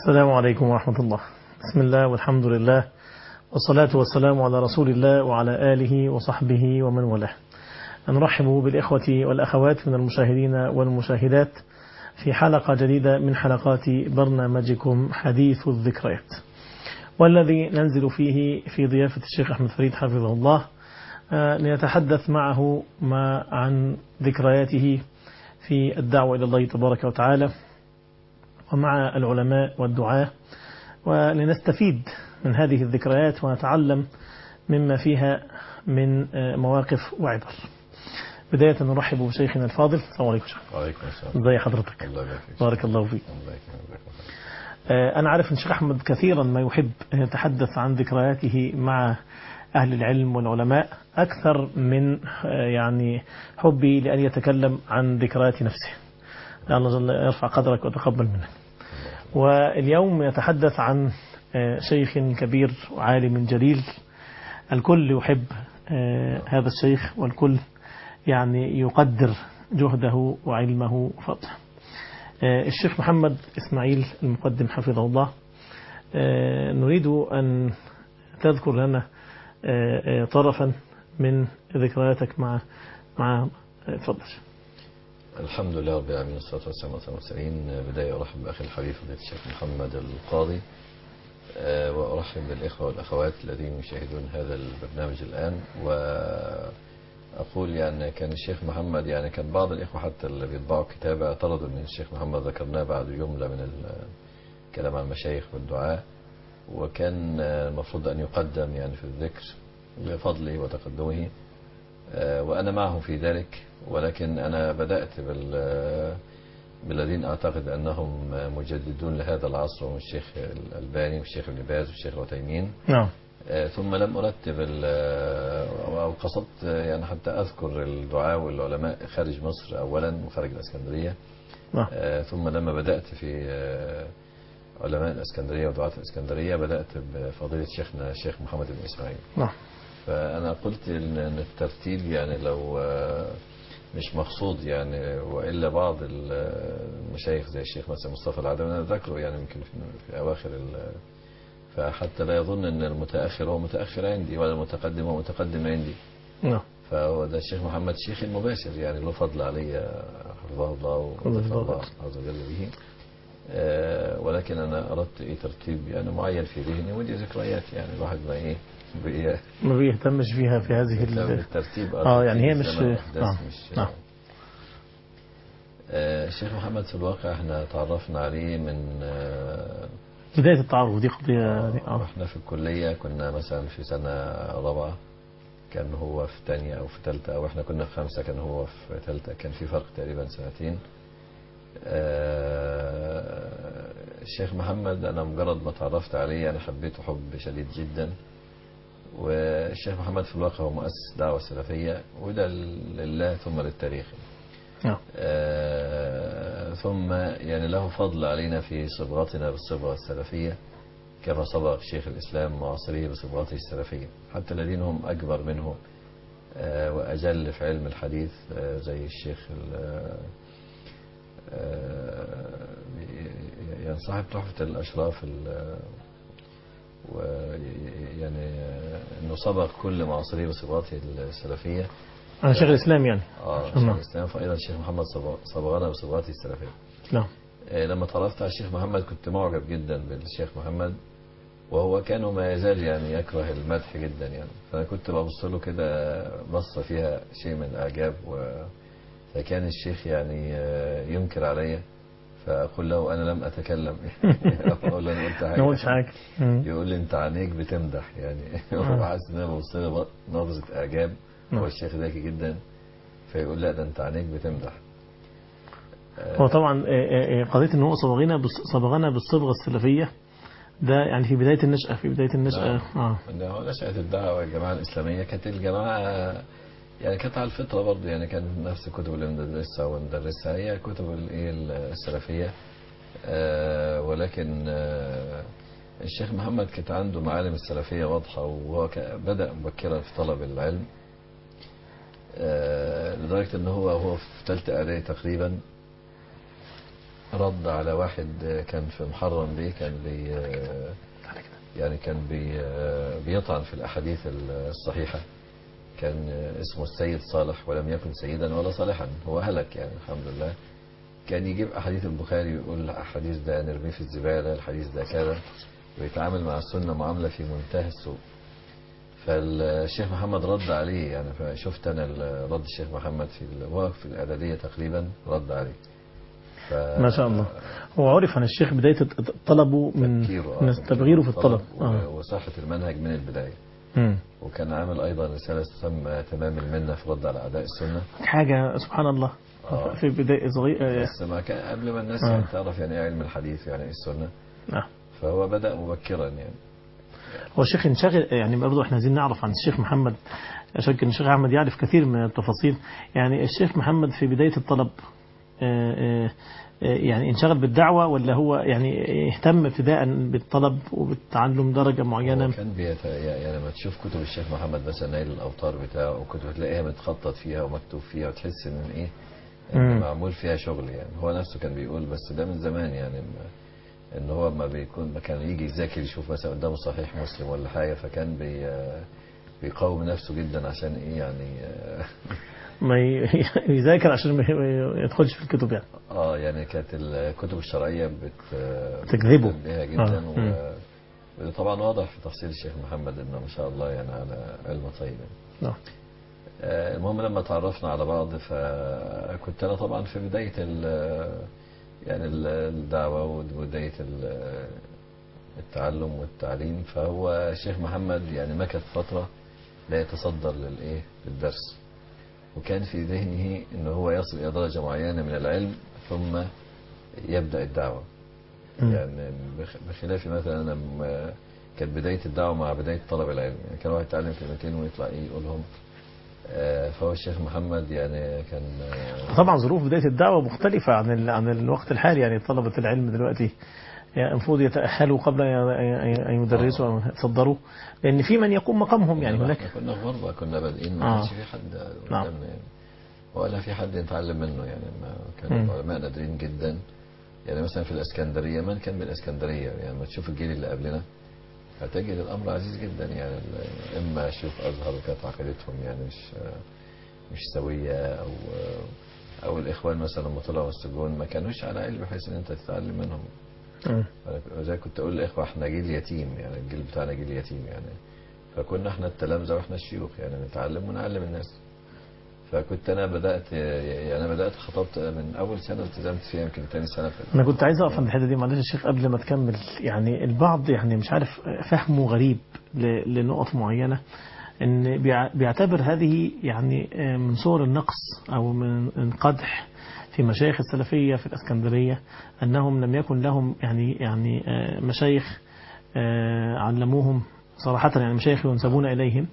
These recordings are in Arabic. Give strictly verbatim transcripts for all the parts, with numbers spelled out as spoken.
السلام عليكم ورحمة الله. بسم الله والحمد لله والصلاة والسلام على رسول الله وعلى آله وصحبه ومن والاه. نرحب بالإخوة والأخوات من المشاهدين والمشاهدات في حلقة جديدة من حلقات برنامجكم حديث الذكريات، والذي ننزل فيه في ضيافة الشيخ أحمد فريد حفظه الله لنتحدث معه ما عن ذكرياته في الدعوة إلى الله تبارك وتعالى ومع العلماء والدعاة، ولنستفيد من هذه الذكريات ونتعلم مما فيها من مواقف وعبر. بداية نرحب بشيخنا الفاضل. السلام عليكم شيخ. وعليكم السلام. ازي حضرتك؟ الله يبارك فيك. بارك الله فيك. الله يكرمك. أنا عارف أن الشيخ أحمد كثيرا ما يحب أن يتحدث عن ذكرياته مع أهل العلم والعلماء أكثر من يعني حبي لأن يتكلم عن ذكريات نفسه. الله جل يرفع قدرك وتقبل منك. واليوم يتحدث عن شيخ كبير وعالم جليل، الكل يحب هذا الشيخ والكل يعني يقدر جهده وعلمه وفضله. الشيخ محمد إسماعيل المقدم حفظه الله، نريد أن تذكر لنا طرفا من ذكرياتك مع مع تفضل. الحمد لله رب العالمين والصلاة والسلام على المرسلين. بداية أرحب بأخي الحبيب فضيلة الشيخ محمد القاضي، وأرحب بالإخوة والأخوات الذين يشاهدون هذا البرنامج الآن. وأقول يعني كان الشيخ محمد يعني كان بعض الإخوة حتى اللي بيطبعوا كتابة اعترضوا أن الشيخ محمد ذكرناه بعد جملة من الكلام عن المشايخ والدعاء، وكان المفروض أن يقدم يعني في الذكر بفضله وتقدمه، وأنا معه في ذلك. ولكن أنا بدأت بالذين أعتقد أنهم مجددون لهذا العصر، وهم الشيخ الألباني والشيخ ابن باز والشيخ العثيمين. نعم. ثم لم أرتب أو قصدت يعني حتى أذكر الدعاء والعلماء خارج مصر أولا وخارج الإسكندرية. نعم. ثم لما بدأت في علماء الإسكندرية ودعاة الإسكندرية بدأت بفضيلة شيخنا الشيخ محمد بن إسماعيل. نعم. فأنا قلت إن الترتيب يعني لو مش مقصود يعني، وإلا بعض المشايخ زي الشيخ مثلا مصطفى العدوي أنا ذكره يعني يمكن في أواخر، فحتى لا يظن أن المتأخر هو متأخر عندي ولا المتقدم هو متقدم عندي. نعم. فهو ده الشيخ محمد شيخ المباشر يعني له فضل علي حفظه الله ولطف الله عز وجل به. أه ولكن أنا أردت إيه ترتيب يعني معين في ذهني، ودي ذكريات يعني الواحد ما إيه بي ما بيهتمش فيها في هذه الترتيب. اه يعني هي مش نعم. مش نعم. أه الشيخ محمد في الواقع احنا تعرفنا عليه من أه بداية التعرف، دي قضية دي. اه احنا في الكلية كنا مثلا في سنة رابعة، كان هو في تانية أو في تالتة، أو احنا كنا في خمسة كان هو في تالتة، كان في فرق تقريبا سنتين. الشيخ محمد أنا مجرد ما تعرفت عليه أنا حبيته حب شديد جدا. والشيخ محمد في الواقع هو مؤسس دعوة سلفية، وده لله ثم للتاريخ. نعم. ثم يعني له فضل علينا في صبغتنا بالصبغة السلفية، كما صبغ شيخ الإسلام معاصريه بصبغته السلفية، حتى الذين هم أكبر منه وأجل في علم الحديث زي الشيخ يعني صاحب تحفة الأشراف، ويعني أنه صبغ كل معاصريه بصبغته السلفية. أنا شيخ الإسلام يعني. آه شيخ الإسلام. فأيضا الشيخ محمد صبغنا بصبغته السلفية. نعم. لما تعرفت على الشيخ محمد كنت معجب جدا بالشيخ محمد، وهو كان وما يزال يعني يكره المدح جدا يعني. فأنا كنت ببص له كده بصة فيها شيء من الإعجاب، فكان الشيخ يعني ينكر علي، فأقول له أنا لم أتكلم. أقول له أنا قلت حاجة. حاجة. يقول لي أنت عينيك بتمدح يعني. هو حاسس إن أنا ببص له نظرة إعجاب. هو الشيخ ذكي جدا، فيقول لا ده أنت عينيك بتمدح. هو طبعا قضية إن هو صبغنا صبغنا بالصبغة السلفية ده يعني في بداية النشأة في بداية النشأة اه هو نشأة الدعوة الجماعة الإسلامية كانت الجماعة يعني كانت على الفطرة برضه يعني، كان نفس الكتب اللي بندرسها وندرسها هي كتب الايه السلفية. آه ولكن آه الشيخ محمد كانت عنده معالم السلفية واضحة، وهو بدأ مبكرا في طلب العلم، آه لدرجة ان هو هو في ثالثة إعدادي تقريبا رد على واحد كان في محرم بيه، كان بي يعني كان بي بيطعن في الأحاديث الصحيحة. كان اسمه السيد صالح ولم يكن سيدا ولا صالحا، هو هلك يعني الحمد لله. كان يجيب أحاديث البخاري ويقول الحديث ده نرميه في الزبالة، الحديث ده كذا، ويتعامل مع السنة معاملة في منتهى السوء. فالشيخ محمد رد عليه يعني، فشفت أنا رد الشيخ محمد في الواقف في الإعدادية تقريبا رد عليه. ف... ما شاء الله. هو عرف عن الشيخ بداية طلبه من تفكيره تغييره في الطلب آه. وصحة المنهج من البداية. م. وكان عامل أيضا رسالة تسمى تمام المنة في رد على أعداء السنة. حاجة سبحان الله. آه. في بداية صغيرة بس ما كان قبل ما الناس آه. يعني تعرف يعني علم الحديث يعني السنة. آه. فهو بدأ مبكرا يعني. هو الشيخ انشغل يعني، برضه احنا عايزين نعرف عن الشيخ محمد، أشك أن الشيخ أحمد يعرف كثير من التفاصيل. يعني الشيخ محمد في بداية الطلب يعني انشغل بالدعوة، ولا هو يعني اهتم ابتداء بالطلب وبالتعلم درجة معينة؟ هو كان بيت يعني لما تشوف كتب الشيخ محمد مثلا نيل الأوطار بتاعه، وكتب تلاقيها متخطط فيها ومكتوب فيها، وتحس ان ايه ان معمول فيها شغل يعني. هو نفسه كان بيقول، بس ده من زمان يعني، ان هو ما بيكون ما كان يجي يذاكر يشوف مثلا قدامه صحيح مسلم ولا حاجة، فكان بي بيقاوم نفسه جدا عشان ايه يعني ما يذاكر عشان ما يدخلش في الكتب يعني. اه يعني كانت الكتب الشرعية بت تكذبه بها جدا. آه. وده طبعا واضح في تفصيل الشيخ محمد انه ما شاء الله يعني على علم طيب. نعم. آه المهم لما تعرفنا على بعض، فكنت انا طبعا في بداية يعني الدعوة وبداية التعلم والتعليم. فهو الشيخ محمد يعني مكث فترة لا يتصدر للايه للدرس، وكان في ذهنه انه هو يصل الى درجة معينة من العلم ثم يبدأ الدعوة. م. يعني بخلاف مثلا انا كانت بداية الدعوة مع بداية طلب العلم، يعني كان واحد يتعلم كلمتين ويطلع ايه يقولهم. فهو الشيخ محمد يعني كان طبعا ظروف بداية الدعوة مختلفة عن عن الوقت الحالي. يعني طلبة العلم دلوقتي يعني المفروض يتأهلوا قبل أن يدرسوا أو يتصدروا، لأن في من يقوم مقامهم يعني هناك. كنا في غربة، كنا بادئين ما كانش في حد قدامنا يعني، ولا في حد يتعلم منه يعني. ما كان العلماء نادرين جدا يعني. مثلا في الإسكندرية، من كان من الإسكندرية يعني؟ ما تشوف الجيل اللي قبلنا هتجد الأمر عزيز جدا يعني. إما شوف أزهر وكانت عقيدتهم يعني مش مش سوية، أو أو الإخوان مثلا لما طلعوا السجون ما كانوش على علم بحيث إن أنت تتعلم منهم. زي كنت أقول الإخوة إحنا جيل يتيم يعني، الجيل بتاعنا جيل يتيم يعني. فكنا إحنا التلامذة وإحنا الشيوخ يعني نتعلم ونعلم الناس. فكنت أنا بدأت يعني أنا بدأت خطبت من أول سنة التزمت فيها، يمكن تاني سنة في أنا كنت عايز أقف عند الحتة دي معلش يا شيخ قبل ما تكمل. يعني البعض يعني مش عارف فهمه غريب لنقط معينة، إن بيعتبر هذه يعني من صور النقص أو من القدح في مشايخ السلفية في الإسكندرية، أنهم لم يكن لهم يعني يعني مشايخ علموهم صراحة، يعني مشايخ ينسبون إليهم،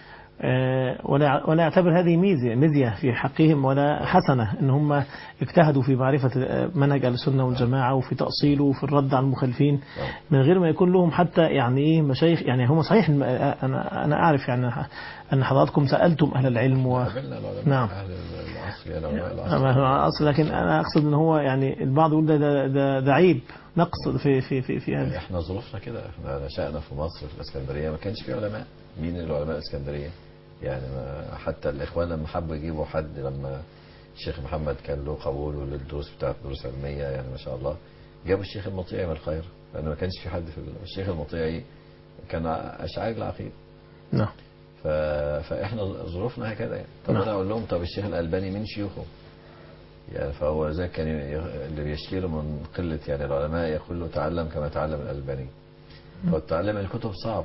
ولا ولا يعتبر هذه ميزة ميزة في حقهم ولا حسنة ان هم اجتهدوا في معرفة منهج السنة والجماعة وفي تأصيله وفي الرد على المخالفين من غير ما يكون لهم حتى يعني ايه مشايخ. يعني هم صحيح انا انا اعرف يعني ان حضراتكم سألتم اهل العلم و... نعم اهل العصر العصر، لكن انا اقصد ان هو يعني البعض يقول ده ده ده, ده عيب نقص في في في في هذا. احنا ظروفنا كده، احنا نشأنا في مصر في الاسكندرية ما كانش في علماء. مين العلماء الاسكندرية يعني؟ ما حتى الإخوان لما حبوا يجيبوا حد، لما الشيخ محمد كان له قبول وللدروس بتاعت دروس علمية يعني ما شاء الله، جابوا الشيخ المطيعي من القاهرة، لأنه ما كانش في حد في الشيخ المطيعي كان أشعري العقيدة. نعم. ف... فإحنا ظروفنا هكذا يعني. طب أنا أقول لهم طب الشيخ الألباني من شيوخه يعني؟ فهو ذاك كان اللي بيشكيله من قلة يعني العلماء، يقول له تعلم كما تعلم الألباني. فالتعلم الكتب صعب،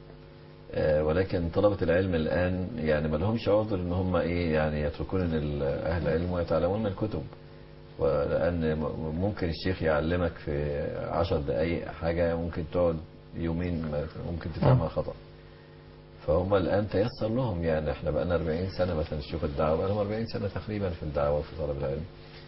ولكن طلبة العلم الآن يعني ما لهمش عذر ان هم ايه يعني يتركون اهل العلم ويتعلمون من الكتب، ولان ممكن الشيخ يعلمك في عشر دقائق حاجة ممكن تقعد يومين ممكن تفهمها خطأ. فهم الآن تيسر لهم يعني. احنا بقى لنا أربعين سنة مثلا نشوف الدعوة، بقى لهم أربعين سنة تقريبا في الدعوة وفي طلب العلم.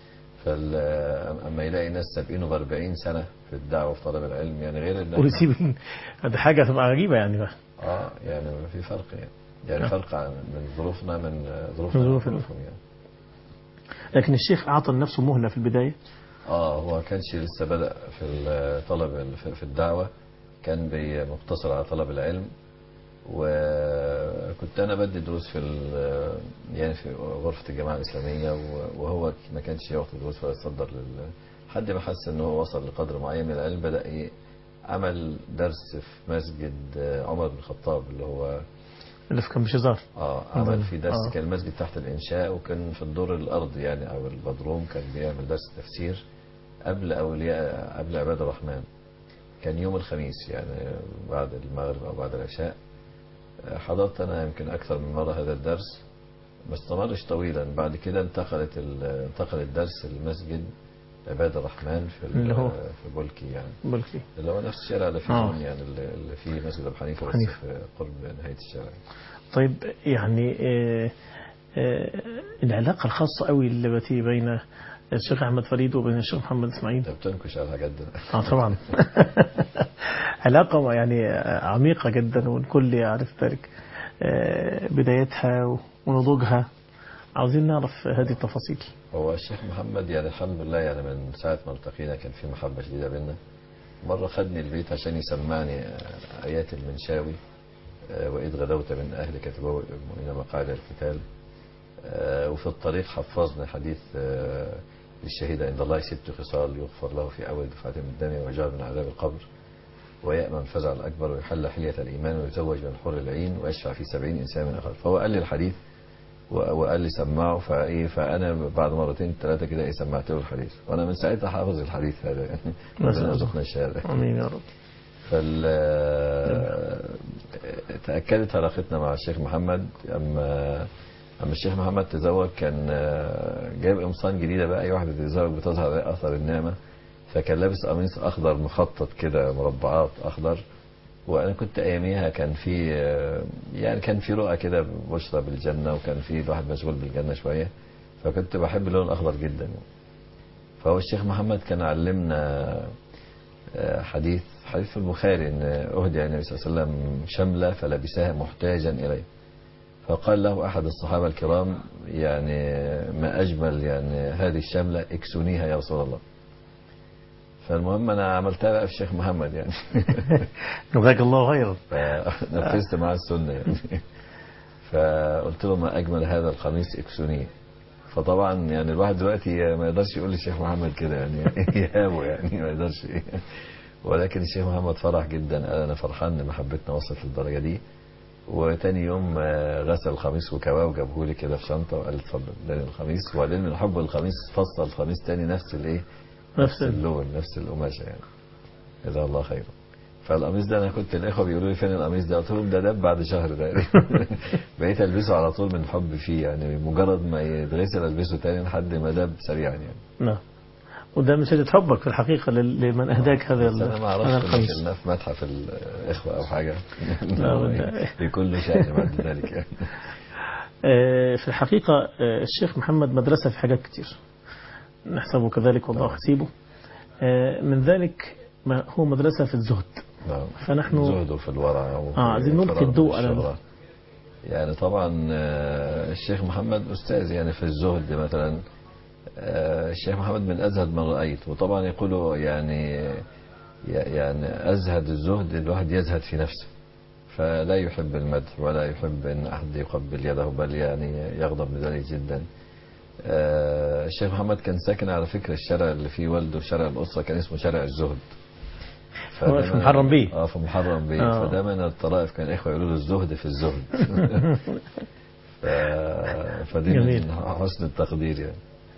فلما يلاقي ناس سابقينه ب أربعين سنة في الدعوة وفي طلب العلم يعني غير ان ويسيب هذه حاجة تبقى غريبة يعني بقى. اه يعني في فرق يعني يعني فرق من ظروفنا من ظروفنا ظروفهم يعني. لكن الشيخ أعطى لنفسه مهلة في البداية اه هو كانش لسه بدأ في الطلب في الدعوة، كان مقتصر على طلب العلم. وكنت انا بدي دروس في يعني في غرفة الجماعة الإسلامية، وهو ما كانش ياخد دروس ولا يتصدر لل حد ما حس ان هو وصل لقدر معين من العلم، بدأ ايه عمل درس في مسجد عمر بن الخطاب اللي هو اللي في كان بشزار. اه عمل في درس آه. كان المسجد تحت الإنشاء، وكان في الدور الأرضي يعني أو البدروم، كان بيعمل درس تفسير قبل أولياء قبل عباد الرحمن. كان يوم الخميس يعني بعد المغرب أو بعد العشاء. حضرت أنا يمكن أكثر من مرة هذا الدرس، ما استمرش طويلا. بعد كده انتقلت انتقل الدرس للمسجد عباد الرحمن في اللي هو في بولكي يعني بولكي اللي هو نفس الشارع اللي فيه آه. يعني اللي فيه مسجد أبو حنيفة، بس حنيفة. في قرب نهاية الشارع. طيب يعني آه آه العلاقة الخاصة قوي اللي بتي بين الشيخ أحمد فريد وبين الشيخ محمد إسماعيل. انت بتنكش على الحاجات دي. اه طبعا. علاقة يعني عميقة جدا والكل يعرف ذلك، آه بدايتها ونضوجها. عاوزين نعرف هذه التفاصيل. هو الشيخ محمد يعني الحمد لله يعني من ساعة ما التقينا كان في محبة شديدة بينا. مرة خدني البيت عشان يسمعني آيات المنشاوي، وإذ غدوت من أهلك تبوئ المؤمنين مقاعد القتال. وفي الطريق حفظنا حديث للشهيد عند الله ست خصال يغفر له في أول دفعة من الدم ويجار من عذاب القبر ويأمن الفزع الأكبر ويحل حلية الإيمان ويزوج من حور العين ويشفع في سبعين إنسان من أخر. فهو قال لي الحديث وقال لي سمعه، فايه فانا بعد مرتين ثلاثه كده ايه سمعت له الحديث، وانا من ساعتها حافظ الحديث هذا يعني ربنا يرزقنا الشهاده. امين يا رب. فال تاكدت علاقتنا مع الشيخ محمد اما اما الشيخ محمد تزوج. كان جايب قمصان جديده بقى، اي واحده تتزوج بتظهر اثر النعمه، فكان لابس قميص اخضر مخطط كده مربعات اخضر. وانا كنت اياميها كان في يعني كان في رؤى كده بشرى بالجنه، وكان في الواحد مشغول بالجنه شويه، فكنت بحب اللون الاخضر جدا. فهو الشيخ محمد كان علمنا حديث حديث في البخاري ان اهدي النبي صلى الله عليه وسلم شمله فلبسها محتاجا اليه، فقال له احد الصحابه الكرام يعني ما اجمل يعني هذه الشمله اكسونيها يا رسول الله. فالمهم انا عملتها بقى في الشيخ محمد يعني. جزاك الله خيرا. فنفذت معاه السنه يعني. فقلت له ما اجمل هذا القميص اكسونيه. فطبعا يعني الواحد دلوقتي ما يقدرش يقول للشيخ محمد كده يعني يهابه يعني ما يقدرش. ولكن الشيخ محمد فرح جدا، قال انا فرحان ان محبتنا وصلت للدرجه دي. وتاني يوم غسل القميص وكواه وجابه لي كده في شنطه وقال اتفضل اداني القميص. وبعدين من حب القميص فصل القميص تاني نفس الايه نفس اللون نفس القماشه يعني. جزاه الله خيرا. فالقميص ده انا كنت الاخوه بيقولوا لي فين القميص ده، قلت لهم ده دب بعد شهر تقريبا. بقيت البسه على طول من حب فيه يعني، مجرد ما يتغسل البسه تاني لحد ما دب سريعا يعني. نعم. وده من شدة حبك في الحقيقة لمن أهداك هذا القميص. أنا ما أعرفش إن في متحف الإخوة أو حاجة يكون له شأن بعد ذلك يعني. في الحقيقة الشيخ محمد مدرسة في حاجات كتير نحسبه كذلك والله حسيبه. من ذلك ما هو مدرسة في الزهد. نعم. فنحن الزهد في الورع اه عايزين نلقي الضوء على يعني. طبعا الشيخ محمد أستاذ يعني في الزهد مثلا. الشيخ محمد من أزهد من رأيت، وطبعا يقولوا يعني يعني أزهد الزهد الواحد يزهد في نفسه، فلا يحب المدح ولا يحب أن أحد يقبل يده، بل يعني يغضب من ذلك جدا. الشيخ محمد كان ساكن على فكرة الشارع اللي فيه والده شارع الأسرة كان اسمه شارع الزهد. في محرم بيه. اه في محرم بيه. آه. فده من الطرائف كان الإخوة يقولوا له الزهد في الزهد. ف... فدي من حسن التقدير يعني.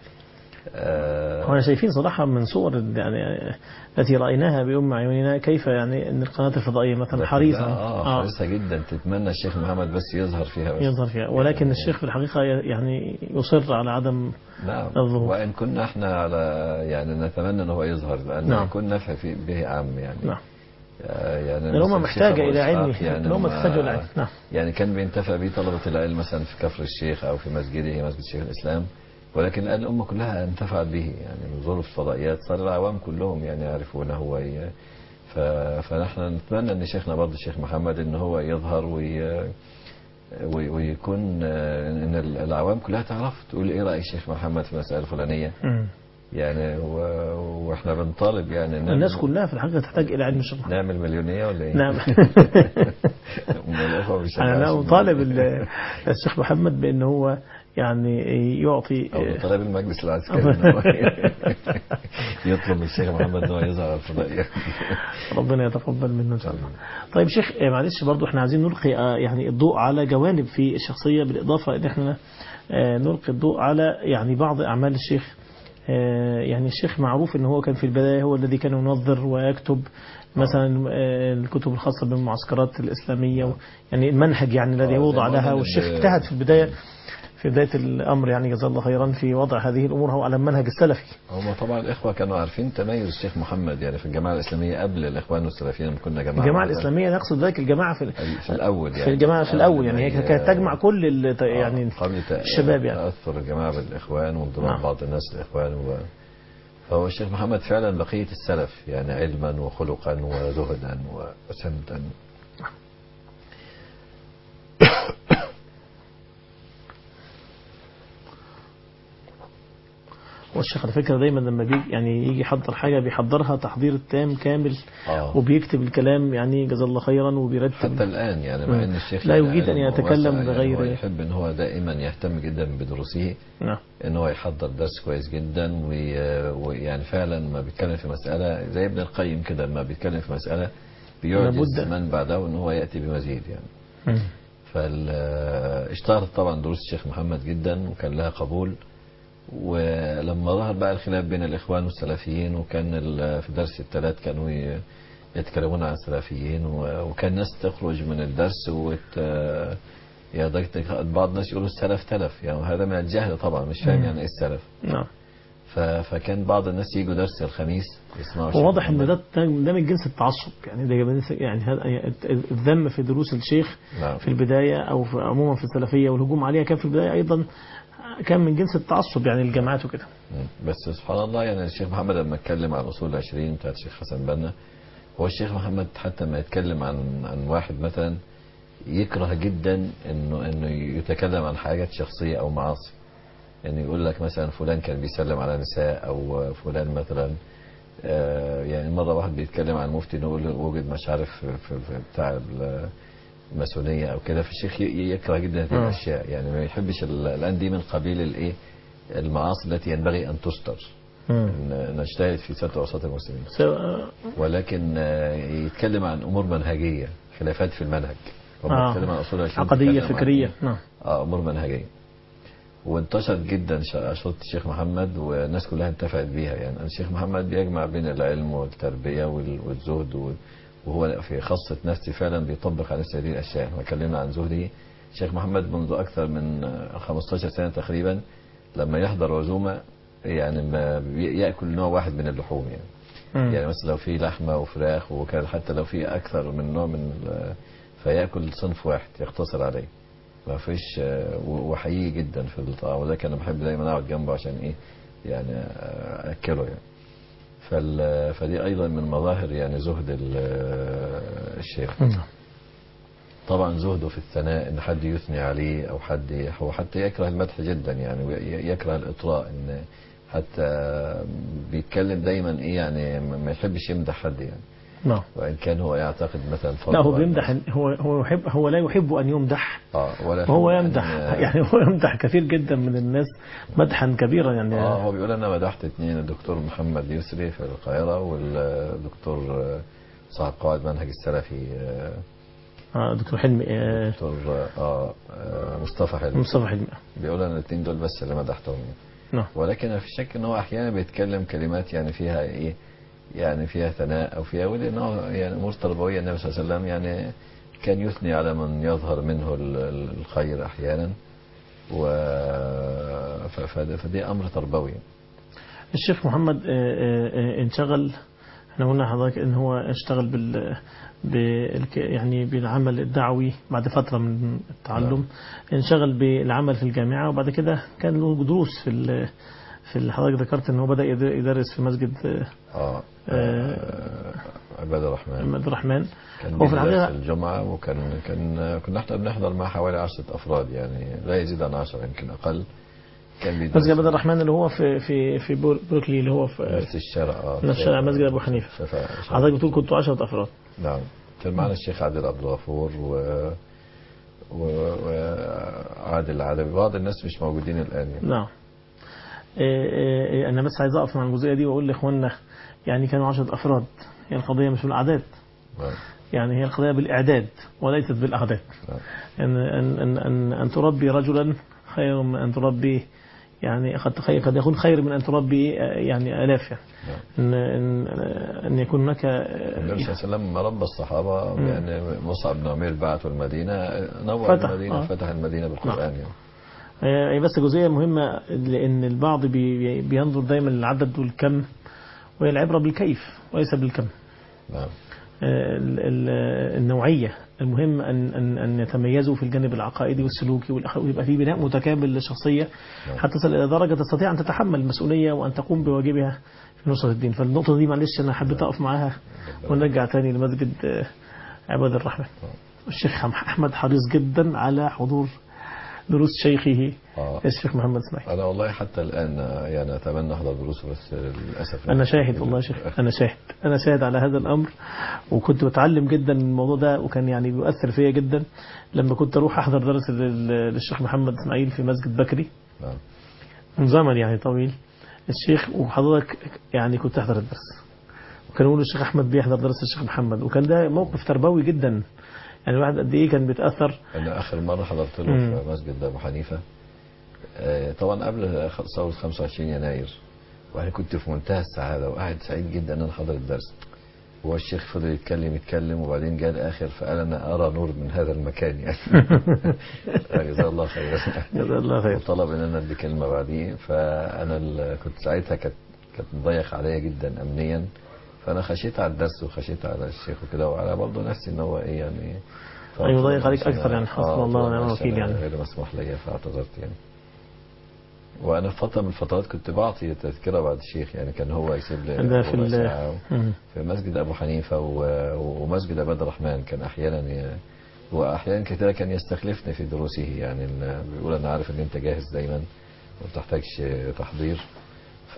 احنا شايفين صراحة من صور يعني التي رأيناها بأم عيوننا كيف يعني ان القناة الفضائية مثلا حريصة اه حريصة جدا تتمنى الشيخ محمد بس يظهر فيها بس يظهر فيها، ولكن يعني الشيخ في الحقيقة يعني يصر على عدم نعم الظهور. وإن كنا احنا على يعني نتمنى انه هو يظهر لأن نعم. يكون نفع في به عام يعني. نعم. يعني الأمة محتاجة إلى علمه. يعني الأمة تحتاج إلى علم. نعم. يعني كان بينتفع به طلبة العلم مثلا في كفر الشيخ أو في مسجده مسجد شيخ الإسلام، ولكن الآن الأمة كلها انتفعت به يعني من ظروف الفضائيات صار العوام كلهم يعني يعرفونه هو. ف... فنحن نتمنى أن شيخنا برضه الشيخ محمد أنه هو يظهر وي... وي... ويكون أن العوام كلها تعرف تقول إيه رأي الشيخ محمد في مسألة فلانية. يعني و- واحنا بنطالب يعني نعمل- الناس كلها في الحقيقة تحتاج إلى علم الشرع. نعمل مليونية ولا ايه؟ نعم. أم الأخوة مش أنا لا هنعيش أطالب المليونية. ال- الشيخ محمد بأن هو يعني يعطي أو نطالب المجلس العسكري إن هو يطلب من الشيخ محمد إن هو يظهر على الفضائيات. ربنا يتقبل منه إن شاء الله. طيب شيخ آه، معلش برضو احنا عايزين نلقي آه، يعني الضوء على جوانب في الشخصية، بالإضافة إن احنا آه، نلقي الضوء على يعني بعض أعمال الشيخ. آه، يعني الشيخ معروف ان هو كان في البداية هو الذي كان ينظر ويكتب مثلا آه، الكتب الخاصة بالمعسكرات الإسلامية، يعني المنهج يعني الذي آه، زي وضع ما لها، قلنا والشيخ إن- اجتهد في البداية في بداية الأمر يعني جزاه الله خيرا في وضع هذه الأمور هو على المنهج السلفي. هم طبعا الإخوة كانوا عارفين تميز الشيخ محمد يعني في الجماعة الإسلامية قبل الإخوان والسلفيين لما كنا جماعة الجماعة واحدة. الإسلامية نقصد ذلك الجماعة في في الأول يعني في الجماعة في قبل الأول ما يعني هي ي- كانت تجمع كل ال- آه، يعني قبل تأ- الشباب يعني. تأثر الجماعة بالإخوان وانضمام نعم. بعض الناس للإخوان و... فهو الشيخ محمد فعلا بقية السلف يعني علما وخلقا وزهدا وسمتا. والشيخ على فكرة دايما لما بيجي يعني يجي يحضر حاجة بيحضرها تحضير تام كامل، آه. وبيكتب الكلام يعني جزاه الله خيرا وبيرتب. حتى الآن يعني مع مم. أن الشيخ لا يعني يريد أن علم يتكلم واسع، بغير- يعني هو يحب أن هو دائما يهتم جدا بدروسه، نعم. ان هو يحضر درس كويس جدا وي- ويعني فعلا ما بيتكلم في مسألة زي ابن القيم كده، ما بيتكلم في مسألة بيعجز لابد. من بعده ان هو يأتي بمزيد يعني. مم. فاشتهرت طبعا دروس الشيخ محمد جدا وكان لها قبول. ولما ظهر بقى الخلاف بين الإخوان والسلفيين، وكان ال- في درس الثلاث كانوا ي- يتكلمون عن السلفيين، و- وكان ناس تخرج من الدرس وت يا درجة بعض الناس يقولوا السلف تلف، يعني هذا من الجهل طبعا، مش فاهم مم. يعني ايه السلف. نعم. ف- فكان بعض الناس يجوا درس الخميس يسمعوا الشيخ هو واضح ان محمد. ده ده من جنس التعصب، يعني ده من- يعني هذا الذم في دروس الشيخ نعم. في البداية او في عموما في السلفية والهجوم عليها كان في البداية ايضا كان من جنس التعصب يعني الجماعات وكده. مم. بس سبحان الله يعني الشيخ محمد لما اتكلم عن اصول العشرين بتاعت الشيخ حسن بنا، هو الشيخ محمد حتى ما يتكلم عن عن واحد مثلا يكره جدا انه انه يتكلم عن حاجات شخصيه او معاصي، يعني يقول لك مثلا فلان كان بيسلم على نساء، او فلان مثلا آه، يعني مرة واحد بيتكلم عن مفتي نقول وجد مش عارف في, في, في بتاع الماسونية او كده، فالشيخ ي- يكره جدا هذه آه. الاشياء، يعني ما يحبش ال- الان دي من قبيل الايه المعاصي التي ينبغي ان تستر، مم. ن- نجتهد في ستر اوساط المسلمين، سواء- ولكن آه، يتكلم عن امور منهجية، خلافات في المنهج. هو آه. بيتكلم عن اصول العشرين عقدية بيتكلم عن فكرية. إيه؟ نعم. اه امور منهجية. وانتشرت جدا ش- أشرطة الشيخ محمد، والناس كلها انتفعت بيها. يعني الشيخ محمد بيجمع بين العلم والتربية وال- والزهد، و- وهو في خاصة نفسه فعلا بيطبق على نفس هذه الأشياء. وكلمنا عن زهده الشيخ محمد منذ أكثر من خمستاشر سنة تقريبا، لما يحضر عزومة يعني ما بي- يأكل نوع واحد من اللحوم يعني. مم. يعني مثلا لو في لحمة وفراخ وكان حتى لو في أكثر من نوع من ال- فيأكل صنف واحد يقتصر عليه، ما فيش. وحقيقي جدا في الطعام، وده كان بحب دايما اقعد جنبه عشان ايه يعني اكله يعني. فال فدي ايضا من مظاهر يعني زهد ال- الشيخ. نعم. طبعا زهده في الثناء، ان حد يثني عليه او حد، هو حتى يكره المدح جدا يعني، ويكره الاطراء، ان حتى بيتكلم دايما ايه يعني ما يحبش يمدح حد يعني، نعم. وان كان هو يعتقد مثلا فضل لا هو على بيمدح، الناس. هو هو يحب هو لا يحب أن يمدح، اه ولا وهو يحب أن- يمدح يعني هو يمدح كثير جدا من الناس مدحا كبيرا يعني. اه هو بيقول انا مدحت اثنين، الدكتور محمد يسري في القاهرة، والدكتور صاحب قواعد منهج السلفي آه دكتور حلمي، آه دكتور آه آه مصطفى حلمي. مصطفى حلمي. بيقول انا الاثنين دول بس اللي مدحتهم يعني. نعم. ولكن ما في شك ان هو احيانا بيتكلم كلمات يعني فيها ايه، يعني فيها ثناء او فيها، ولانه يعني امور تربويه. النبي صلى الله عليه وسلم يعني كان يثني على من يظهر منه ال- ال- الخير احيانا، و ف- فده- فدي امر تربوي. الشيخ محمد آه، آه، آه، انشغل، احنا قلنا لحضرتك ان هو اشتغل بال بال- يعني بالعمل الدعوي بعد فترة من التعلم. انشغل بالعمل في الجامعة، وبعد كده كان له دروس في ال- في اللي حضرتك ذكرت ان هو بدأ يد- يدرس في مسجد آه، اه, آه، آه عباد الرحمن. عبد الرحمن. كان هو في بيدرس الحقيقة الجمعة، وكان كان كنا احنا بنحضر مع حوالي عشرة أفراد، يعني لا يزيد عن عشرة يمكن أقل. كان بيدرس مسجد بدر الرحمن اللي هو في في في بور- بروكلي اللي هو في نفس الشارع اه نفس شارع مسجد أبو حنيفة. شفا- شفا- حضرتك بتقول كنتوا عشرة أفراد. نعم. كان معنا الشيخ عادل عبد الغفور و و- وعادل العدوي، بعض الناس مش موجودين الآن يعني. نعم. إيه إيه إيه، أنا بس عايز أقف مع الجزئية دي وأقول لإخواننا يعني كانوا عشرة أفراد، هي القضية مش بالأعداد، نعم. يعني هي القضية بالإعداد وليست بالأعداد. نعم. أن أن أن أن, أن تربي رجلا خير من أن تربي، يعني قد خير قد يكون خير من أن تربي يعني آلاف يعني. نعم. أن أن أن يكون هناك النبي صلى الله عليه وسلم ربى الصحابة، مم. يعني مصعب بن عمير بعثوا المدينة، نور فتح. المدينة، آه. فتح المدينة بالقرآن يعني. هي بس جزئية مهمة، لأن البعض بي- بينظر دايما للعدد والكم، وهي العبرة بالكيف وليس بالكم. نعم. ال- ال- النوعية المهم أن أن أن يتميزوا في الجانب العقائدي والسلوكي والأخ- ويبقى في بناء متكامل للشخصية نعم. حتى تصل إلى درجة تستطيع أن تتحمل المسؤولية وأن تقوم بواجبها في نصرة الدين. فالنقطة دي معلش أنا حبيت أقف معاها ونرجع تاني لمسجد آه، عباد الرحمن. الشيخ أحمد حريص جدا على حضور دروس شيخه آه. الشيخ محمد اسماعيل. أنا والله حتى الآن يعني أتمنى أحضر دروسه، بس للأسف أنا شاهد والله يا شيخ، أنا شاهد أنا شاهد على هذا الأمر، وكنت بتعلم جدا من الموضوع ده، وكان يعني بيؤثر فيا جدا لما كنت أروح أحضر درس لل- للشيخ محمد اسماعيل في مسجد بكري نعم. من زمن يعني طويل. الشيخ وحضرتك يعني كنت تحضر الدرس، وكانوا يقولوا الشيخ أحمد بيحضر درس الشيخ محمد، وكان ده موقف تربوي جدا، يعني الواحد قد إيه كان بيتأثر. أنا آخر مرة حضرت له مم. في مسجد أبو حنيفة، آه، طبعا قبل ثورة خمسة وعشرين يناير، وأنا كنت في منتهى السعادة وقاعد سعيد جدا أن أنا حضر الدرس. هو الشيخ فضل يتكلم يتكلم وبعدين جاء الآخر فقال أنا أرى نور من هذا المكان يعني. جزاه الله خير. جزاه الله خير. وطلب ان انا ادي كلمه بعديه، فانا ال- كنت ساعتها كانت كانت مضيق عليا جدا امنيا، فانا خشيت على الدرس وخشيت على الشيخ وكده، وعلى برضه نفسي ان هو ايه يعني. أي يضيق عليك فقلت له أكثر يعني، حسبنا آه، الله قلت له ونعم معلش الوكيل أنا يعني. غير مسموح ليا، فاعتذرت يعني. وانا في فتره من الفترات كنت بعطي تذكره بعد الشيخ، يعني كان هو يسيب لي ده في ربع ال- ساعه مم. في مسجد ابو حنيفه و- ومسجد عباد الرحمن. كان احيانا ي- واحيانا كثيره كان يستخلفني في دروسه، يعني ال- بيقول انا عارف ان انت جاهز دايما وما بتحتاجش تحضير، ف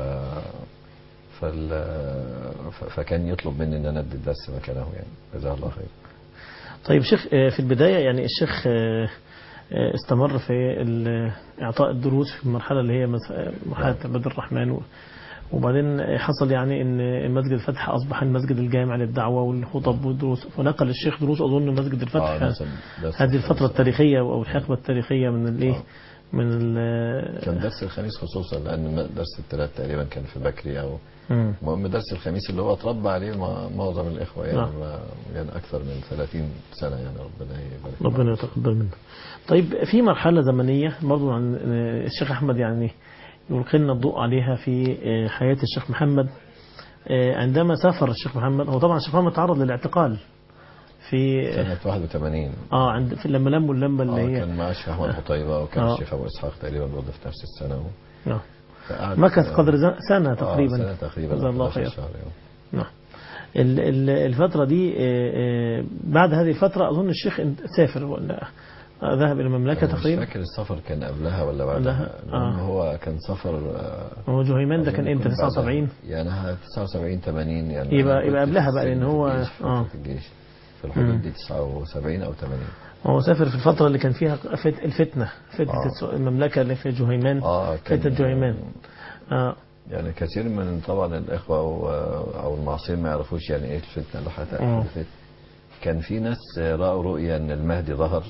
فال... ف- فكان يطلب مني ان انا ادي الدرس مكانه يعني، جزاه الله خير. طيب شيخ، آه، في البداية يعني الشيخ آه، آه، استمر في ال- إعطاء الدروس في المرحلة اللي هي مس- مرحلة عباد الرحمن، و- وبعدين حصل يعني ان مسجد الفتح اصبح المسجد الجامع للدعوه والخطب والدروس، فنقل الشيخ دروس اظن مسجد الفتح. آه، نفس ال- نفس هذه الخميس. الفتره التاريخيه او الحقبه التاريخيه من الايه آه. من ال كان درس الخميس خصوصا، لان درس الثلاث تقريبا كان في بكري، او مم. المهم درس الخميس اللي هو اتربى عليه مع- معظم الاخوه يعني، نعم. ما- يعني اكثر من ثلاثين سنه يعني، ربنا يبارك له. ربنا يتقبل منه. طيب في مرحله زمنيه برضو عن الشيخ احمد يعني يلقي لنا الضوء عليها في حياه الشيخ محمد، عندما سافر الشيخ محمد. هو طبعا الشيخ محمد تعرض للاعتقال في سنه واحد وثمانين. اه عند في لما لموا اللمه اللي آه هي كان مع الشيخ احمد قطيبه، وكان آه. الشيخ ابو اسحاق تقريبا برضه في نفس السنه. نعم. فقعد مكث سنة- قدر ز- سنة آه تقريبا. سنه تقريبا، جزاه الله حداشر خير. شهر يعني. نعم. ال- ال- الفترة دي آه، آه، بعد هذه الفترة أظن الشيخ انت- سافر ولا آه، ذهب إلى المملكة أنا مش تقريبا. فاكر السفر كان قبلها ولا بعدها. قبلها. المهم آه. هو كان سفر آه، هو جهيمان ده أظن كان امتى؟ يكون تسعة وسبعين؟ بعدها. يعني ها تسعة وسبعين ثمانين يعني. يبقى- أنا كنت يبقى قبلها في بقى، لأن السجن في هو- الجيش، في آه. فترة الجيش في مم. الحدود دي تسعة وسبعين أو ثمانين. هو سافر في الفترة اللي كان فيها فت- الفتنة فتنة آه. الس- المملكة اللي في جهيمان. آه كان فتنة جهيمان. آه. يعني كثير من طبعا الإخوة أو, أو المعاصرين ما يعرفوش يعني إيه الفتنة اللي آه. حدثت. كان في ناس رأوا رؤيا إن المهدي ظهر،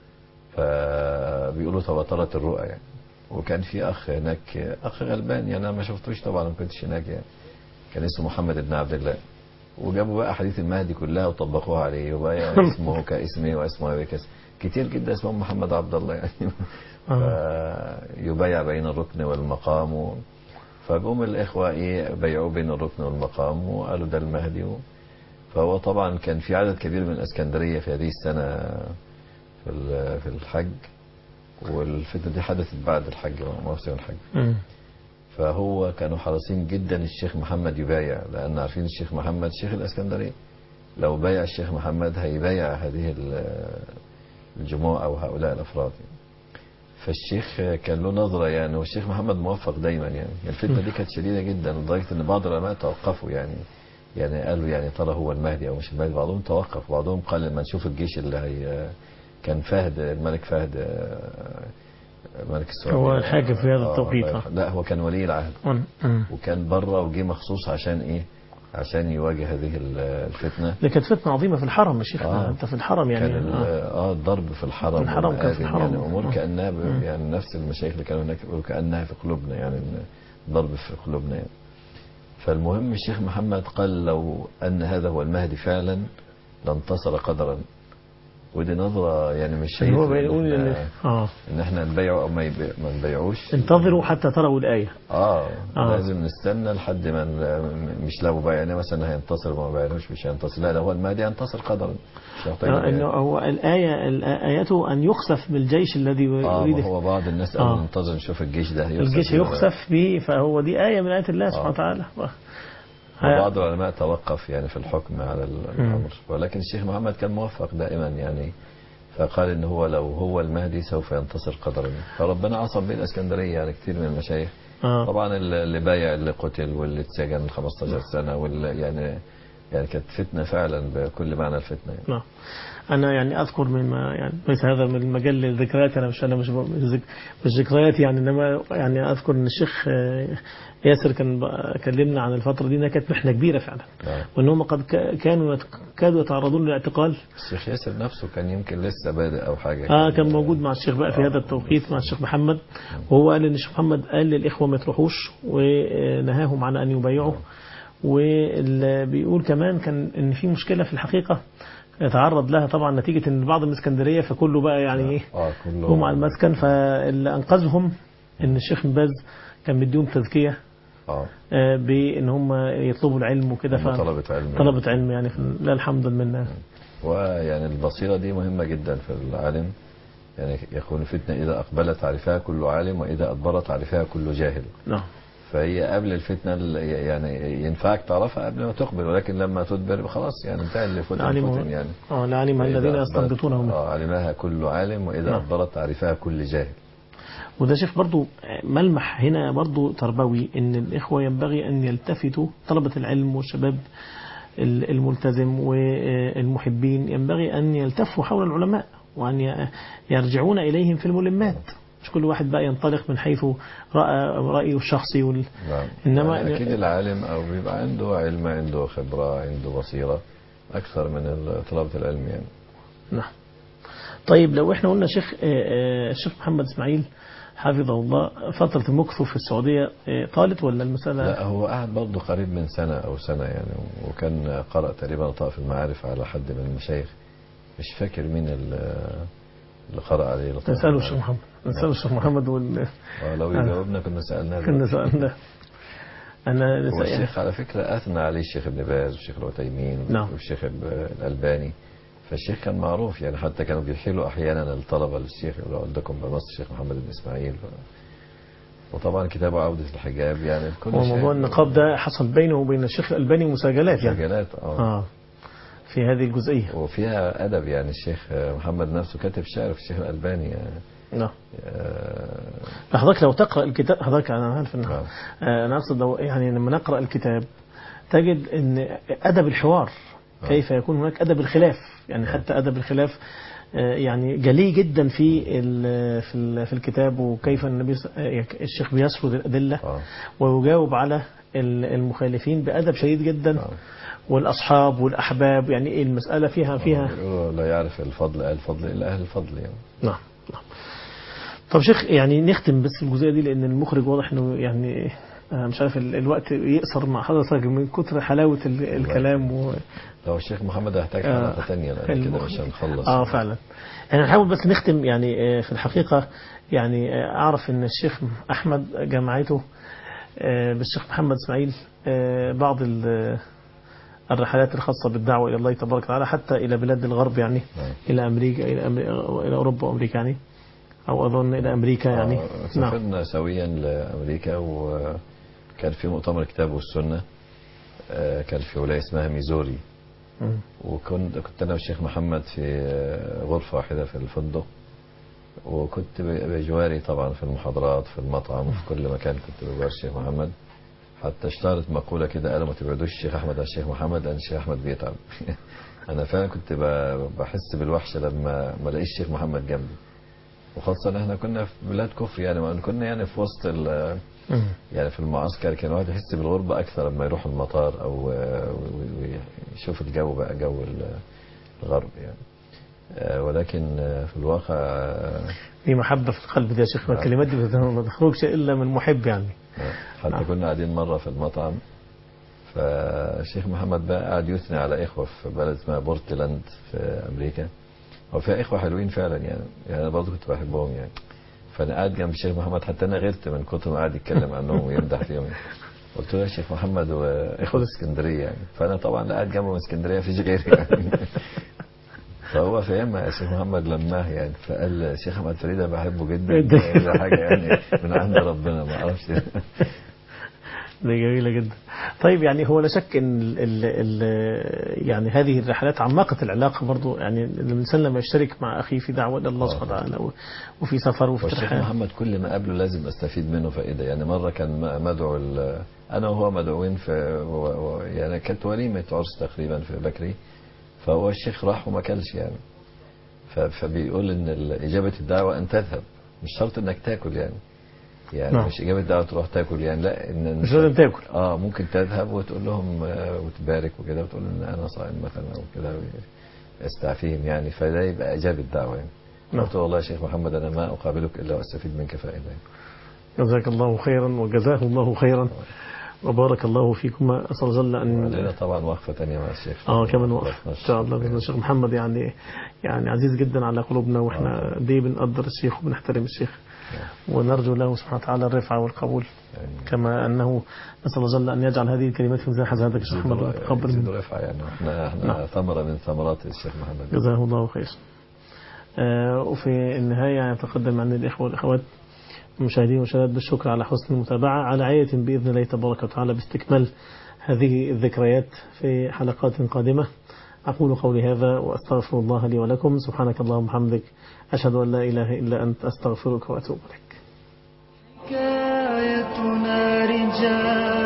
فبيقولوا تواترت الرؤى يعني. وكان في أخ هناك، أخ غلبان يعني، أنا ما شفتوش طبعا، ما كنتش هناك يعني، كان اسمه محمد بن عبد الله. وجابوا بقى حديث المهدي كلها وطبقوها عليه، وبقى يعني اسمه كاسمه واسمه أبي كاسم كتير جدا، اسمه محمد عبد الله يعني. يبايع بين الركن والمقام و... فجم الإخوة إيه بيعوا بين الركن والمقام وقالوا ده المهدي و... فهو طبعا كان في عدد كبير من الإسكندرية في هذه السنة في ال- في الحج، والفتنة دي حدثت بعد الحج، موسم الحج. مم. فهو كانوا حريصين جدا الشيخ محمد يبايع، لأن عارفين الشيخ محمد شيخ الإسكندرية، لو بايع الشيخ محمد هيبايع هذه ال- الجموع أو هؤلاء الأفراد. فالشيخ كان له نظرة يعني، والشيخ محمد موفق دايما يعني. الفتنة دي كانت شديدة جدا لدرجة ان بعض العلماء توقفوا يعني، يعني قالوا يعني ترى هو المهدي او مش المهدي. بعضهم توقف، بعضهم قال لما نشوف الجيش اللي هي كان فهد الملك فهد ملك السعودية هو الحاكم في هذا آه التوقيت. آه لا هو كان ولي العهد وكان بره وجي مخصوص عشان ايه، عشان يواجه هذه الفتنة. دي كانت فتنة عظيمة في الحرم يا شيخ. آه انت في الحرم يعني كان اه الضرب في الحرم، الحرم كان في الحرم يعني امور آه. كانها يعني نفس المشايخ اللي كانوا هناك كانها في قلوبنا يعني، ضرب في قلوبنا يعني. فالمهم الشيخ محمد قال لو ان هذا هو المهدي فعلا لانتصر قدرا. ودي نظرة يعني مش شايف هو ان بيقول ان احنا, اه إن احنا نبيعه او ما, يبيع ما نبيعوش. انتظروا حتى تروا الآية. آه, آه. لازم نستنى لحد ما مش لو بايعناه مثلا هينتصر وما بايعناهوش مش هينتصر. لا ده هو المهدي هينتصر قدرا، مش محتاج انه هو الآية آيته أن يخسف بالجيش الذي آه يريد. هو بعض الناس قالوا آه. ننتظر نشوف الجيش ده هيخسف الجيش هيخسف به، فهو دي آية من آيات الله سبحانه آه. وتعالى. وبعض العلماء توقف يعني في الحكم على الأمر، ولكن الشيخ محمد كان موفق دائما يعني، فقال ان هو لو هو المهدي سوف ينتصر قدرا. فربنا عصم به الاسكندريه يعني كثير من المشايخ. آه. طبعا اللي بايع اللي قتل واللي اتسجن خمستاشر سنه واللي يعني يعني كانت فتنه فعلا بكل معنى الفتنه يعني. آه. أنا يعني أذكر مما يعني ليس هذا من المجال الذكريات، أنا مش أنا مش مش ذكريات يعني، إنما يعني أذكر إن الشيخ ياسر كان كلمنا عن الفترة دي إنها كانت محنة كبيرة فعلا. آه. وإنهم قد كانوا كادوا يتعرضون للاعتقال. الشيخ ياسر نفسه كان يمكن لسه بادئ أو حاجة. آه كان موجود مع الشيخ بقى في آه هذا التوقيت مع الشيخ محمد، وهو قال إن الشيخ محمد قال للإخوة ما تروحوش ونهاهم عن أن يبايعوا. واللي بيقول كمان كان إن في مشكلة في الحقيقة يتعرض لها طبعا نتيجة ان بعض من اسكندرية فكله بقى يعني ايه آه هم على المسكن. فاللي انقذهم ان الشيخ بن باز كان مديهم تزكية آه. آه بان هم يطلبوا العلم وكده، طلبة علم طلبة علم يعني لا الحمد لله. ويعني البصيرة دي مهمة جدا في العالم يعني، يكون الفتنة إذا أقبلت عرفها كل عالم وإذا أدبرت عرفها كل جاهل. نعم. فهي قبل الفتنة يعني ينفعك تعرفها قبل ما تقبل، ولكن لما تدبر خلاص يعني انتهى اللي فتن فتن يعني. اه العلم الذين يستنبطونه اه علمها كل عالم وإذا نعم. أدبرت تعرفها كل جاهل. وده شيخ برضو ملمح هنا برضو تربوي ان الإخوة ينبغي أن يلتفتوا طلبة العلم والشباب الملتزم والمحبين ينبغي أن يلتفوا حول العلماء وأن يرجعون إليهم في الملمات، مش كل واحد بقى ينطلق من حيث رأى رأيه الشخصي وال... نعم. إنما يعني أكيد العالم أو بيبقى عنده علم عنده خبرة عنده بصيرة أكثر من طلبة العلم يعني. نعم. طيب لو إحنا قلنا شيخ الشيخ محمد إسماعيل حفظه الله فترة المكث في السعودية طالت ولا المسألة؟ لا هو قعد برضه قريب من سنة أو سنة يعني، وكان قرأ تقريبا طائف المعارف على حد من المشايخ، مش فاكر مين اللي قرأ عليه. نسأله الشيخ محمد نسأله الشيخ محمد وال... لو يجاوبنا كنا سألناه. كنا سألناه. أنا هو الشيخ على فكرة أثنى عليه الشيخ ابن باز والشيخ العثيمين نعم. والشيخ الألباني، فالشيخ كان معروف يعني، حتى كانوا بيحيلوا أحيانا الطلبة للشيخ لو عندكم بمصر الشيخ محمد بن إسماعيل. وطبعا كتابه عودة الحجاب يعني كل شيء. وموضوع النقاب ده حصل بينه وبين الشيخ الألباني مساجلات يعني. مساجلات آه. آه في هذه الجزئية. وفيها أدب يعني، الشيخ محمد نفسه كاتب شعر في الشيخ الألباني يعني. نعم. حضرتك لو تقرأ الكتاب حضرتك أنا عارف إن نعم. أنا أقصد لو يعني لما نقرأ الكتاب تجد إن أدب الحوار كيف يكون هناك أدب الخلاف يعني، حتى أدب الخلاف يعني جلي جدا في في في الكتاب، وكيف النبي الشيخ بيسرد الأدلة ويجاوب على المخالفين بأدب شديد جدا. والأصحاب والأحباب يعني المسألة فيها فيها لا يعرف الفضل أهل الفضل إلا أهل الفضل يعني. نعم نعم. طب شيخ يعني نختم بس الجزئية دي لأن المخرج واضح إنه يعني مش عارف الوقت يقصر مع حضرتك من كتر حلاوة الكلام و... لو الشيخ محمد هيحتاج حلقة آه ثانية لأن كده مش هنخلص. اه فعلا. احنا نحاول بس نختم يعني في الحقيقة يعني أعرف إن الشيخ أحمد جمعته بالشيخ محمد إسماعيل بعض الرحلات الخاصة بالدعوة إلى الله تبارك وتعالى حتى إلى بلاد الغرب يعني آه. إلى أمريكا إلى, أمريكا إلى أوروبا وأمريكا يعني، أو أظن إلى أمريكا يعني. آه سافرنا نعم. سويا لأمريكا وكان في مؤتمر الكتاب والسنة آه كان في ولاية اسمها ميزوري، وكنت كنت أنا والشيخ محمد في غرفة واحدة في الفندق، وكنت بجواري طبعا في المحاضرات في المطعم وفي كل مكان كنت بجوار الشيخ محمد. حتى اشتهرت مقولة كده قالوا ما تبعدوش الشيخ أحمد عن الشيخ محمد لأن الشيخ أحمد بيتعب. أنا فعلا كنت بحس بالوحشة لما ما الاقيش الشيخ محمد جنبي، وخاصة ان احنا كنا في بلاد كفر يعني، ما كنا يعني في وسط يعني في المعسكر، كان الواحد يحس بالغربة أكثر لما يروح المطار أو ويشوف الجو بقى جو الغرب يعني. ولكن في الواقع في محبة في القلب دي يا شيخ، الكلمات دي ما تخرجش إلا من محب يعني. حتى كنا قاعدين مرة في المطعم، فالشيخ محمد بقى قاعد يثني على إخوة في بلد اسمها بورتلاند في أمريكا، وفيها إخوة حلوين فعلا يعني، يعني أنا برضه كنت بحبهم يعني. فأنا قاعد جنب الشيخ محمد، حتى أنا غيرت من كتر ما قاعد يتكلم عنهم ويمدح فيهم. قلت له يا شيخ محمد وإخوة اسكندرية يعني، فأنا طبعا لا قاعد جنبه من اسكندرية فيش غيري يعني. فهو فهمها يا شيخ محمد لماه يعني، فقال الشيخ أحمد فريدة بحبه جدا، ده حاجة يعني من عند ربنا ما أعرفش. دي جميلة جدا. طيب يعني هو لا شك ان ال ال ال يعني هذه الرحلات عمقت العلاقة برضو، يعني الإنسان لما يشترك مع أخيه في دعوة إلى الله سبحانه وتعالى وفي سفر وفي والشيخ ترحال. محمد كل ما قابله لازم استفيد منه فائدة يعني. مرة كان مدعو أنا وهو مدعوين في يعني كانت وليمة عرس تقريبا في بكري، فهو الشيخ راح وما كلش يعني، فبيقول إن إجابة الدعوة أن تذهب، مش شرط إنك تاكل يعني، يعني نعم. مش إجابة دعوة تروح تاكل يعني، لا إن مش لازم تاكل. آه ممكن تذهب وتقول لهم وتبارك وكده وتقول إن أنا صائم مثلا أو كده استعفيهم يعني، فده يبقى إجابة دعوة يعني. نعم. قلت والله يا شيخ محمد أنا ما أقابلك إلا وأستفيد منك فائدة يعني. جزاك الله خيرا وجزاه الله خيرا وبارك الله فيكما. أسأل جل أن وعلينا طبعا وقفة تانية مع الشيخ اه كمان وقفة إن شاء الله بإذن الشيخ محمد، يعني يعني عزيز جدا على قلوبنا، وإحنا دي بنقدر الشيخ وبنحترم الشيخ ونرجو له سبحانه وتعالى الرفعة والقبول، كما أنه نسأل الله جل أن يجعل هذه الكلمات في ميزان حسناتك الشيخ محمد ويتقبل منه. منه. رفعة يعني، احنا احنا ثمرة من ثمرات الشيخ محمد. جزاه الله خير. آه وفي النهاية يتقدم عن الإخوة والأخوات المشاهدين والمشاهدات بالشكر على حسن المتابعة، على عية بإذن الله تبارك وتعالى باستكمال هذه الذكريات في حلقات قادمة. أقول قولي هذا وأستغفر الله لي ولكم. سبحانك اللهم وبحمدك، أشهد أن لا إله إلا أنت، أستغفرك وأتوب إليك. حكايتنا رجال